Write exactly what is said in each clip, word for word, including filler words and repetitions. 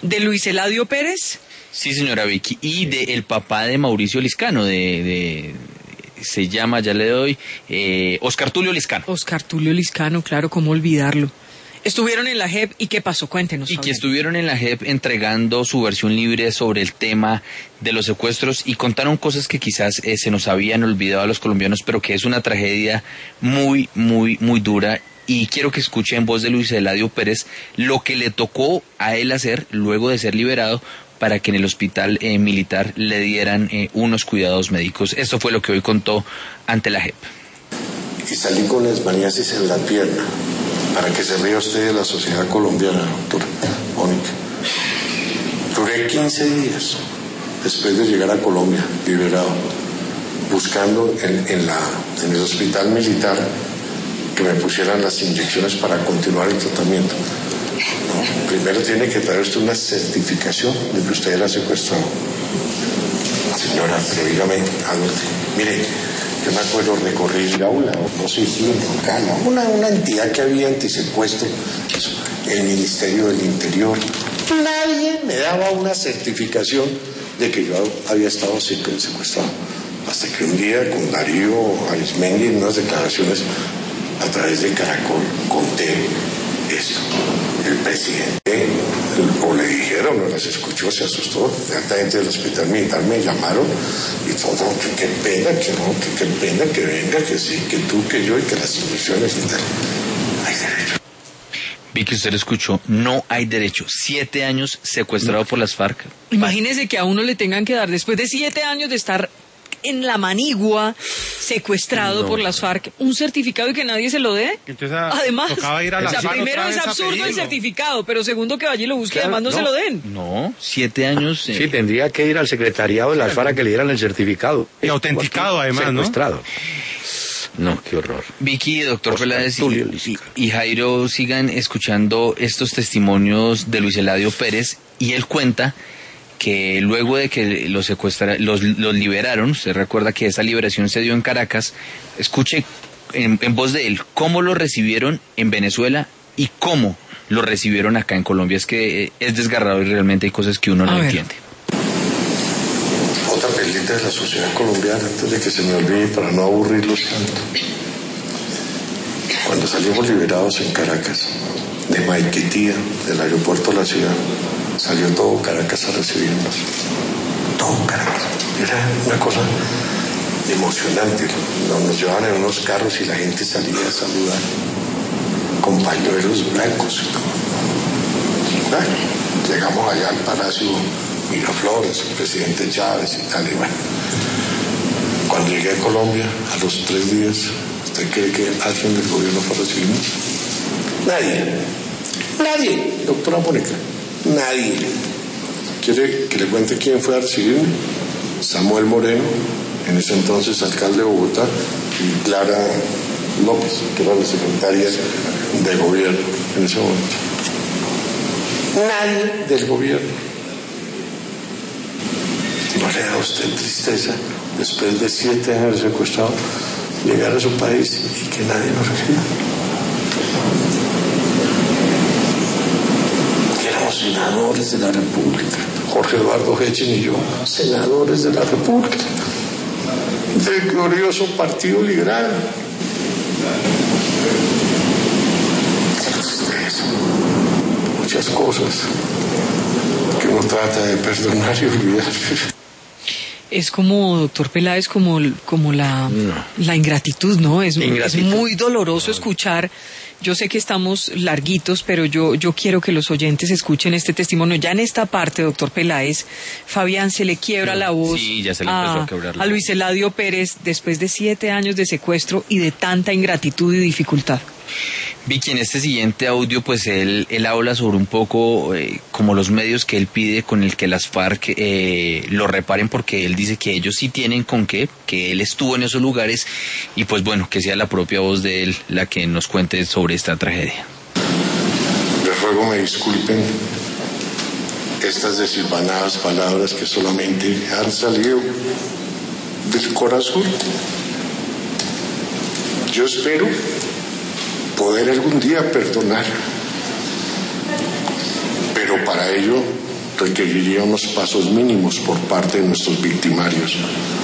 ¿De Luis Eladio Pérez? Sí, señora Vicky, y de el papá de Mauricio Liscano, de... de se llama, ya le doy, eh, Oscar Tulio Liscano. Oscar Tulio Liscano, claro, cómo olvidarlo. Estuvieron en la J E P y ¿qué pasó? Cuéntenos. Y que estuvieron en la J E P entregando su versión libre sobre el tema de los secuestros y contaron cosas que quizás eh, se nos habían olvidado a los colombianos, pero que es una tragedia muy, muy, muy dura. Y quiero que escuche en voz de Luis Eladio Pérez lo que le tocó a él hacer luego de ser liberado para que en el hospital eh, militar le dieran eh, unos cuidados médicos. Esto fue lo que hoy contó ante la J E P. Y salí con lesmaniasis en la pierna, para que se ría usted de la sociedad colombiana, doctora Mónica. Duré quince días después de llegar a Colombia, liberado, buscando en, en, la, en el hospital militar que me pusieran las inyecciones para continuar el tratamiento. No, primero tiene que traer usted una certificación de que usted era secuestrado. Señora, pero dígame, adulto, mire, yo me acuerdo recorrer la aula, no sé si en una, una entidad que había antisecuestro, el Ministerio del Interior. Nadie me daba una certificación de que yo había estado secuestrado. Hasta que un día con Darío Arismendi en unas declaraciones a través de Caracol conté esto. El presidente, o le dijeron, o las escuchó, se asustó, directamente del hospital militar me llamaron y todo, que qué pena, que no, que qué pena, que venga, que sí, que tú, que yo y que las inyecciones y tal. Hay derecho. Vi que usted escuchó, no hay derecho. Siete años secuestrado no. por las FARC. Imagínese que a uno le tengan que dar, después de siete años de estar en la manigua, secuestrado no. por las FARC, un certificado y que nadie se lo dé. Entonces, además, ir a la o sea, primero es absurdo el certificado, pero segundo que vaya y lo busque, claro, además no, no se lo den. No, siete años. Eh. Sí, tendría que ir al secretariado de las FARC a que le dieran el certificado. Y autenticado además, secuestrado. ¿no? No, qué horror. Vicky, doctor Peláez y, y, y Jairo sigan escuchando estos testimonios de Luis Eladio Pérez, y él cuenta que luego de que los secuestra, los, los liberaron, se recuerda que esa liberación se dio en Caracas, escuche en, en voz de él cómo lo recibieron en Venezuela y cómo lo recibieron acá en Colombia. Es que eh, es desgarrador y realmente hay cosas que uno no entiende. Otra pendiente de la sociedad colombiana, antes de que se me olvide para no aburrirlos tanto. Cuando salimos liberados en Caracas, de Maiquetía, del aeropuerto de la ciudad, salió todo Caracas a recibirnos. Todo Caracas. Era una cosa emocionante. Nos llevaban en unos carros y la gente salía a saludar con pañuelos blancos. Bueno, llegamos allá al Palacio Miraflores, el presidente Chávez y tal, y bueno. Cuando llegué a Colombia, a los tres días, ¿usted cree que alguien del gobierno fue a recibirnos? Nadie. Nadie, doctora Mónica. Nadie. ¿Quiere que le cuente quién fue a recibirme? Samuel Moreno, en ese entonces alcalde de Bogotá, y Clara López, que era la secretaria de gobierno en ese momento. Nadie del gobierno. ¿No le da a usted tristeza, después de siete años secuestrado, llegar a su país y que nadie lo reciba? Senadores de la República, Jorge Eduardo Hechin y yo, senadores de la República, del glorioso Partido Liberal. Muchas cosas que uno trata de perdonar y olvidar. Es como, doctor Peláez, como, como la, no. la ingratitud, ¿no? Es, ingratitud. Es muy doloroso no. escuchar. Yo sé que estamos larguitos, pero yo, yo quiero que los oyentes escuchen este testimonio. Ya en esta parte, doctor Peláez, Fabián, se le quiebra no. la voz sí, ya se le empezó a, a quebrar la a Luis Eladio Pérez después de siete años de secuestro y de tanta ingratitud y dificultad. Vicky, en este siguiente audio, pues él, él habla sobre un poco eh, como los medios que él pide con el que las FARC eh, lo reparen, porque él dice que ellos sí tienen con qué, que él estuvo en esos lugares, y pues bueno, que sea la propia voz de él la que nos cuente sobre esta tragedia. Les ruego me disculpen estas desilvanadas palabras que solamente han salido del corazón. Yo espero poder algún día perdonar, pero para ello requeriría unos pasos mínimos por parte de nuestros victimarios.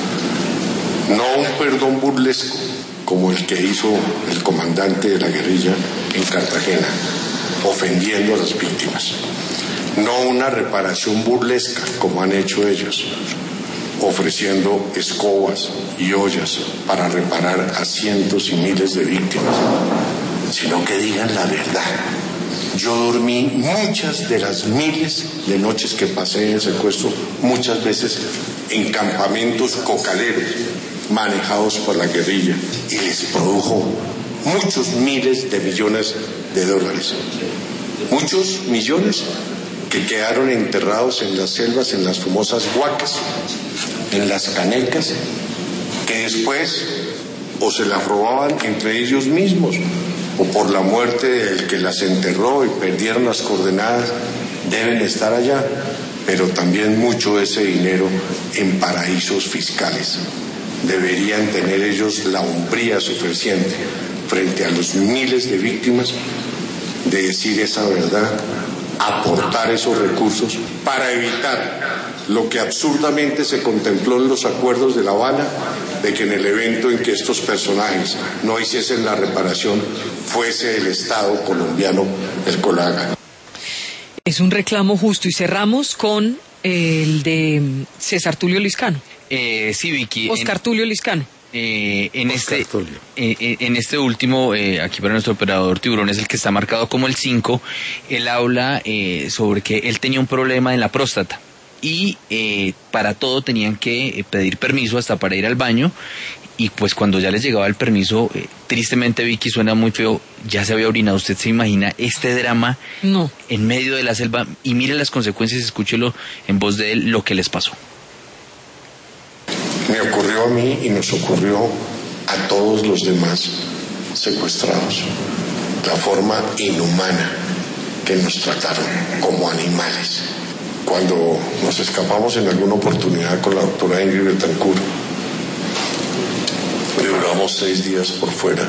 No un perdón burlesco como el que hizo el comandante de la guerrilla en Cartagena, ofendiendo a las víctimas. No una reparación burlesca como han hecho ellos, ofreciendo escobas y ollas para reparar a cientos y miles de víctimas, sino que digan la verdad. Yo dormí muchas de las miles de noches que pasé en secuestro, muchas veces en campamentos cocaleros manejados por la guerrilla, y les produjo muchos miles de millones de dólares. Muchos millones que quedaron enterrados en las selvas, en las famosas huacas, en las canecas, que después o se las robaban entre ellos mismos, o por la muerte del que las enterró y perdieron las coordenadas, deben estar allá, pero también mucho de ese dinero en paraísos fiscales. Deberían tener ellos la hombría suficiente frente a los miles de víctimas de decir esa verdad, aportar esos recursos para evitar lo que absurdamente se contempló en los acuerdos de La Habana, de que en el evento en que estos personajes no hiciesen la reparación fuese el Estado colombiano el que lo haga. Es un reclamo justo, y cerramos con el de César Tulio Liscano. Eh, sí, Vicky. Oscar en, Tulio Liscano. Eh, en, este, eh, en este último, eh, aquí para nuestro operador Tiburón, es el que está marcado como el cinco. Él habla eh, sobre que él tenía un problema en la próstata y eh, para todo tenían que pedir permiso, hasta para ir al baño, y pues cuando ya les llegaba el permiso, eh, tristemente, Vicky, suena muy feo, ya se había orinado. ¿Usted se imagina este drama? No. En medio de la selva? Y mire las consecuencias, escúchelo en voz de él lo que les pasó. Me ocurrió a mí y nos ocurrió a todos los demás secuestrados. La forma inhumana que nos trataron como animales. Cuando nos escapamos en alguna oportunidad con la doctora Ingrid Betancourt, duramos seis días por fuera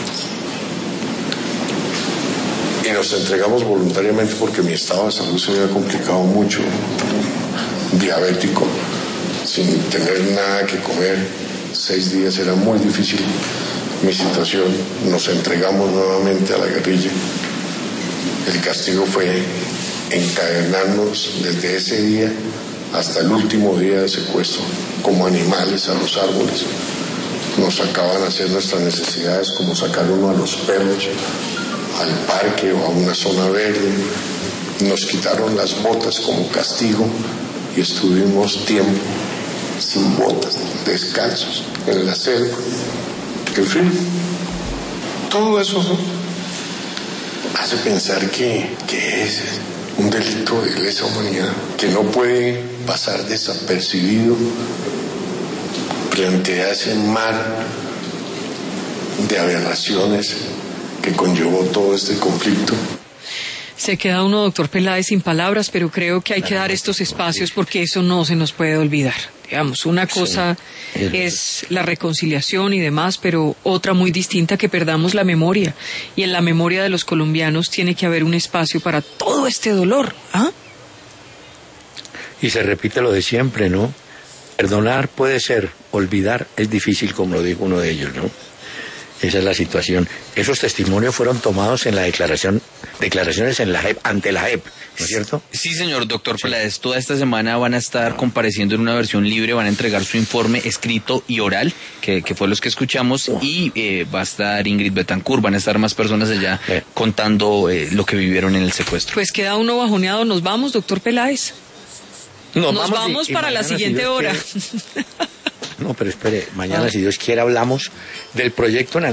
y nos entregamos voluntariamente porque mi estado de salud se había complicado mucho, diabético, sin tener nada que comer. Seis días era muy difícil mi situación. Nos entregamos nuevamente a la guerrilla. El castigo fue encadenarnos desde ese día hasta el último día de secuestro como animales a los árboles. Nos sacaban a hacer nuestras necesidades, como sacar uno a los perros al parque o a una zona verde. Nos quitaron las botas como castigo y estuvimos tiempo sin botas, descalzos, en la selva, el frío. Todo eso, ¿no?, hace pensar que, que es un delito de lesa humanidad, que no puede pasar desapercibido frente a ese mar de aberraciones que conllevó todo este conflicto. Se queda uno, doctor Peláez, sin palabras, pero creo que hay que dar estos espacios porque eso no se nos puede olvidar. Digamos, una cosa sí, es la reconciliación y demás, pero otra muy distinta, que perdamos la memoria. Y en la memoria de los colombianos tiene que haber un espacio para todo este dolor. ¿Ah? Y se repite lo de siempre, ¿no? Perdonar puede ser, olvidar es difícil, como lo dijo uno de ellos, ¿no? Esa es la situación. Esos testimonios fueron tomados en la declaración, declaraciones en la J E P, ante la J E P, ¿no es cierto? Sí, señor doctor Peláez. Toda esta semana van a estar compareciendo en una versión libre, van a entregar su informe escrito y oral, que, que fue los que escuchamos, y eh, va a estar Ingrid Betancourt, van a estar más personas allá eh. contando eh, lo que vivieron en el secuestro. Pues queda uno bajoneado. ¿Nos vamos, doctor Peláez? Nos, Nos vamos, vamos y, para y la siguiente si hora. Quiere... No, pero espere, mañana, ah. si Dios quiere, hablamos del proyecto